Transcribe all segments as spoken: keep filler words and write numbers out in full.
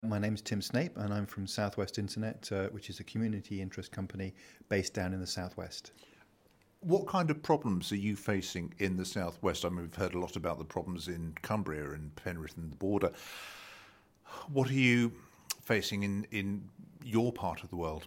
My name's Tim Snape, and I'm from Southwest Internet, uh, which is a community interest company based down in the Southwest. What kind of problems are you facing in the Southwest? I mean, we've heard a lot about the problems in Cumbria and Penrith and the border. What are you facing in, in your part of the world?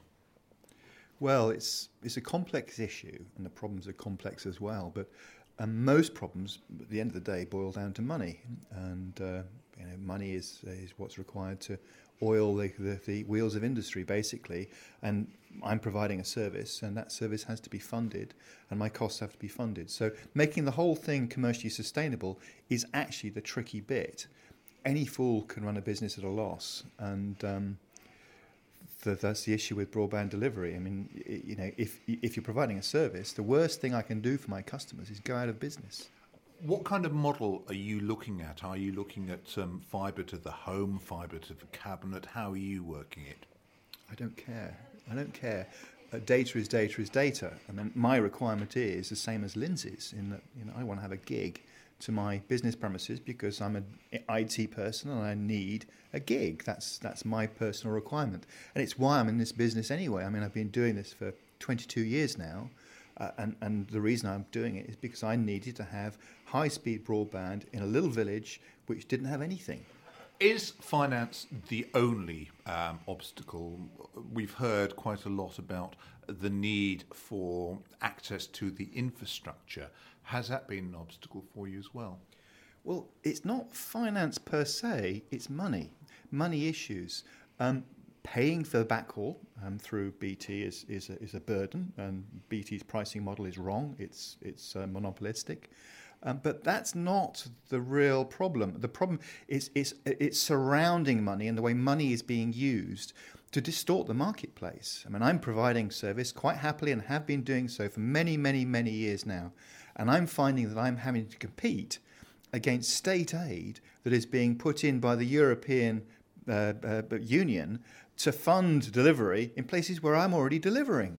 Well, it's it's a complex issue, and the problems are complex as well. But um, most problems, at the end of the day, boil down to money, and uh, you know, money is is what's required to oil the, the, the wheels of industry, basically. And I'm providing a service, and that service has to be funded, and my costs have to be funded. So making the whole thing commercially sustainable is actually the tricky bit. Any fool can run a business at a loss, and um, th- that's the issue with broadband delivery. I mean, you know, if if you're providing a service, the worst thing I can do for my customers is go out of business. What kind of model are you looking at? Are you looking at um, fibre to the home, fibre to the cabinet? How are you working it? I don't care. I don't care. Uh, data is data is data. I mean, my requirement is the same as Lindsay's in that, you know, I want to have a gig to my business premises because I'm an I T person and I need a gig. That's that's my personal requirement, and it's why I'm in this business anyway. I mean, I've been doing this for twenty-two years now, uh, and and the reason I'm doing it is because I needed to have high-speed broadband in a little village which didn't have anything. Is finance the only um, obstacle? We've heard quite a lot about the need for access to the infrastructure. Has that been an obstacle for you as well? Well, it's not finance per se, it's money, money issues. Um, paying for the backhaul um, through B T is, is, a, is a burden, and B T's pricing model is wrong, it's, it's uh, monopolistic. Um, but that's not the real problem. The problem is, is it's surrounding money and the way money is being used to distort the marketplace. I mean, I'm providing service quite happily and have been doing so for many, many, many years now. And I'm finding that I'm having to compete against state aid that is being put in by the European uh, uh, Union to fund delivery in places where I'm already delivering.